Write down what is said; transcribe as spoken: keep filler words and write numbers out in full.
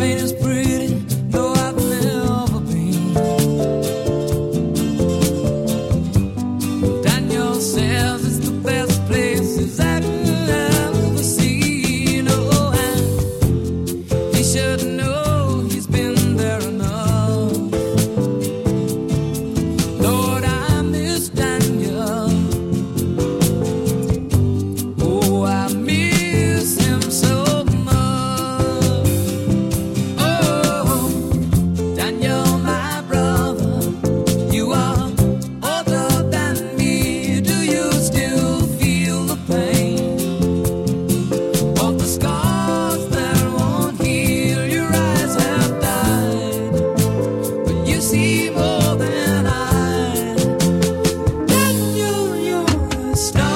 ain't as pretty, though I've never been. Daniel says it's the best places I've ever seen. Oh, and he should know he's been there enough. Lord, I miss Daniel. Oh, I miss him so much. Oh, Daniel, my brother, you are older than me. Do you still feel the pain of the scars that won't heal? Your eyes have died, but you see more than I. Daniel, you're a star.